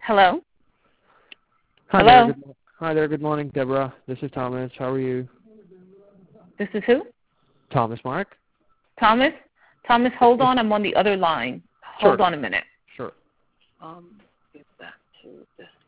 Hello? Hi Hello? there. Hi there. Good morning, Deborah. This is Thomas. How are you? This is who? Thomas Mark? Thomas? Thomas, hold on. I'm on the other line. Hold Sure. on a minute. Sure. Get back to this.